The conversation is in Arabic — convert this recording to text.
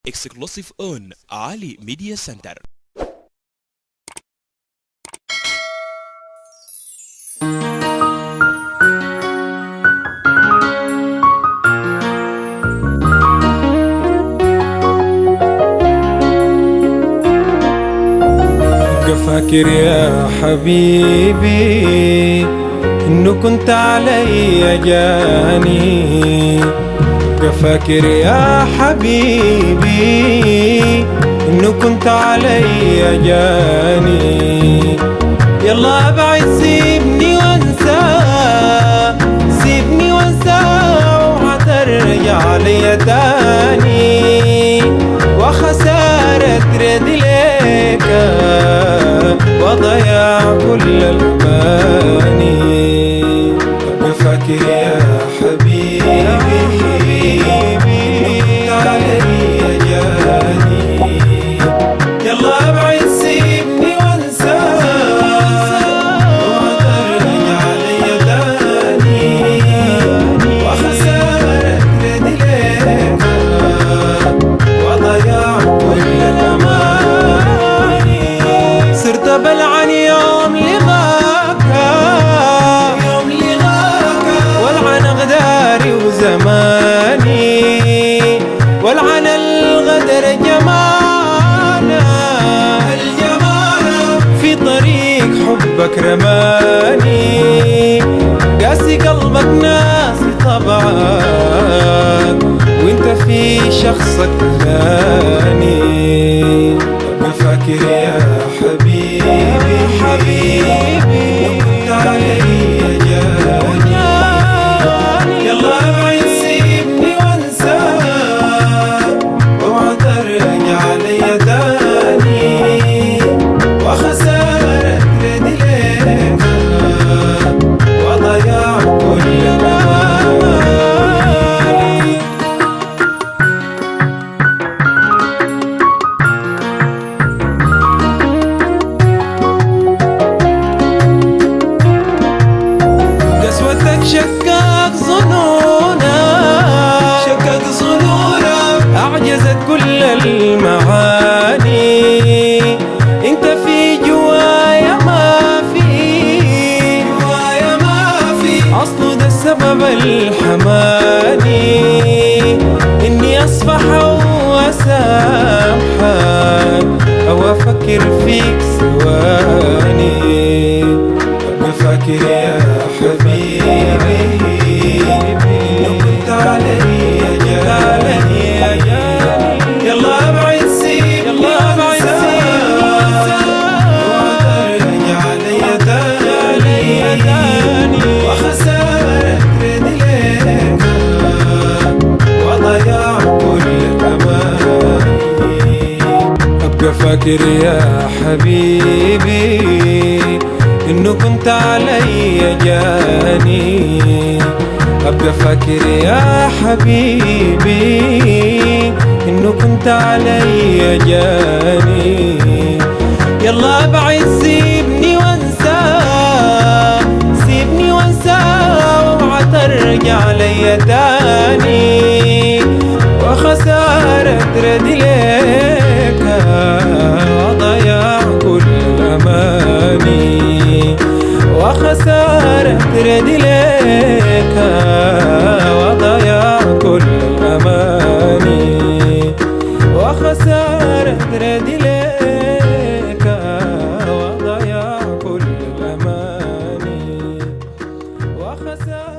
exclusive on Ali Media Center. فاكر يا حبيبي إنه كنت علي جاني. فاكر يا حبيبي إنه كنت علي جاني. يلا ابعد سيبني وانسى، سيبني وانسى وحترجع لي تاني. وخسارة ترد ليك وضيع كل الأماني. فاكر يا حبيبي كنت علي جاني. يلا ابعد سيبني وانسى وترجع لي تاني. وخسارة ترد ليك وضيع كل الأماني. صرت بلعن يوم لغاك، يوم لغاك والعن غداري وزماني. والعن الغدر جمانا، الجمانا في طريق حبك رماني. قاسي قلبك ناسي طبعك وانت في شخصك ثاني. فاكر يا حبيبي كنت علي جاني. يلا ابعد سيبني وانسى اوعى ترجع لي تاني. وخسارة ترد ليك وضيع كل الأماني. شكك ظنونك، شكك ظنونك أعجزت كل المعاني. انت في جوايا ما في، جوايا ما في أصله ده السبب الحماني. إني أصفح وأسامحك أو أفكر فيك ثواني. فاكر يا حبيبي لو كنت علي جاني. يلا ابعد سيبني وانسى وترجع لي تاني. وخسارة ترد ليك وضيع كل الأماني. أبقى فاكر يا حبيبي إنه كنت علي جاني. أبقى فاكر يا حبيبي إنه كنت علي جاني. يلا ابعد سيبني وانسى، سيبني وانسى اوعى ترجع لي تاني. وخسارة ترد ليك وضيع كل الأماني. وخسارة ترد ليك وضيع كل الأماني. وخسارة ترد ليك وضيع كل الأماني. وخسارة